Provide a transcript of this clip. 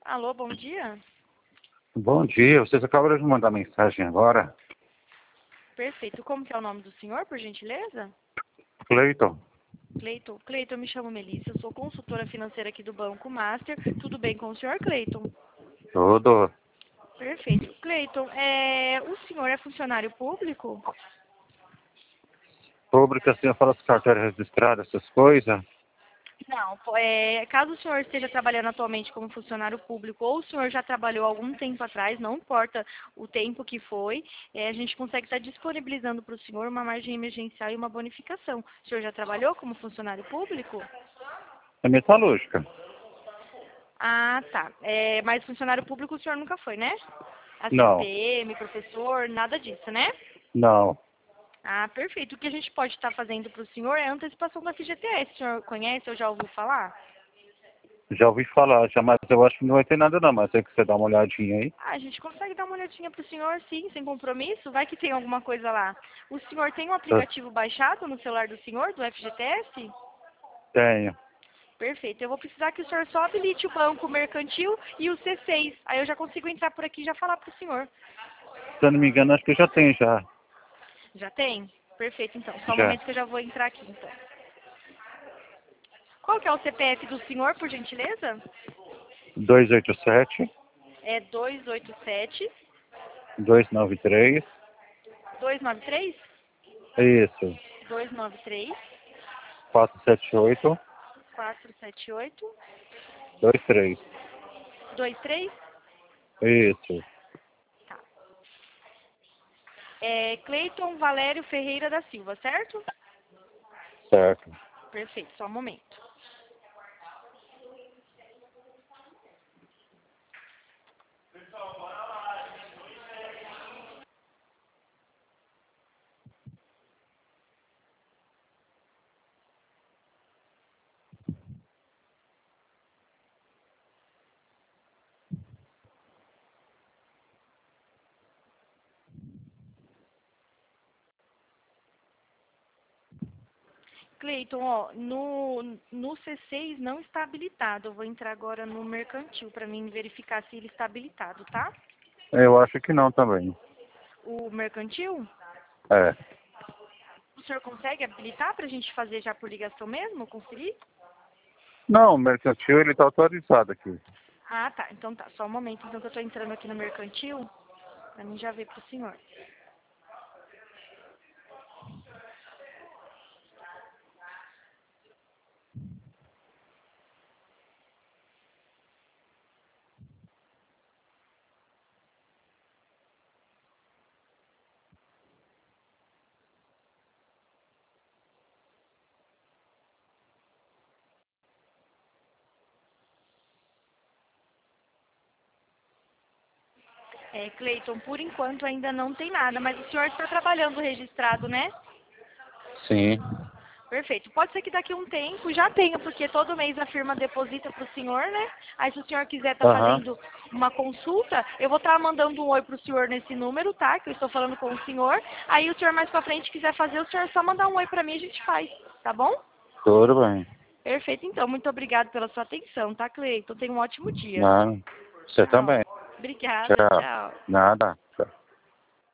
Alô, bom dia. Bom dia, vocês acabaram de mandar mensagem agora? Perfeito. Como que é o nome do senhor, por gentileza? Cleiton, Cleiton, eu me chamo Melissa, eu sou consultora financeira aqui do Banco Master. Tudo bem com o senhor, Cleiton? tudo. Perfeito. Cleiton, o senhor é funcionário público? Pública, assim, eu falo as carteiras registradas, essas coisas? Não. Caso o senhor esteja trabalhando atualmente como funcionário público ou o senhor já trabalhou algum tempo atrás, não importa o tempo que foi, a gente consegue estar disponibilizando para o senhor uma margem emergencial e uma bonificação. O senhor já trabalhou como funcionário público? É metalúrgica. Ah, tá. Mas funcionário público o senhor nunca foi, né? Assim, Não, PM, professor, nada disso, né? não. Ah, perfeito. O que a gente pode estar fazendo para o senhor é a antecipação da FGTS. O senhor conhece ou já ouviu falar? Já ouvi falar, já, mas eu acho que não vai ter nada não, mas tem que você dar uma olhadinha aí. Ah, a gente consegue dar uma olhadinha para o senhor, sim, sem compromisso. Vai que tem alguma coisa lá. O senhor tem um Eu aplicativo baixado no celular do senhor, do FGTS? tenho. Perfeito. Eu vou precisar que o senhor só habilite o banco mercantil e o C6. Aí eu já consigo entrar por aqui e já falar para o senhor. Se eu não me engano, acho que eu já tenho já. Já tem? Perfeito, então. Só um Já. momento que eu já vou entrar aqui, então. Qual que é o CPF do senhor, por gentileza? 287, É 287 293. 293? Isso. 293 478, 478 23. 23? Isso. Tá. É Cleiton Valério Ferreira da Silva, certo? Certo. Perfeito, só um momento. Cleiton, ó, no C6 não está habilitado. Eu vou entrar agora no mercantil para mim verificar se ele está habilitado, tá? Eu acho que não também. O mercantil? É. O senhor consegue habilitar para a gente fazer já por ligação mesmo? Conseguir? Não, o mercantil ele tá autorizado aqui. Ah, tá. Então tá. Só um momento, então, que eu tô entrando aqui no mercantil, pra mim já ver pro senhor. Cleiton, por enquanto ainda não tem nada, mas o senhor está trabalhando registrado, né? Sim. Perfeito. Pode ser que daqui a um tempo já tenha, porque todo mês a firma deposita pro senhor, né? Aí se o senhor quiser estar Aham. fazendo uma consulta, eu vou estar mandando um oi pro senhor nesse número, tá? Que eu estou falando com o senhor. Aí o senhor mais pra frente quiser fazer, o senhor só mandar um oi pra mim e a gente faz, tá bom? Tudo bem. Perfeito, então. Muito obrigada pela sua atenção, tá, Cleiton? Tenha um ótimo dia. Não. Você Tchau. também. Obrigada, Tchau. tchau. Nada.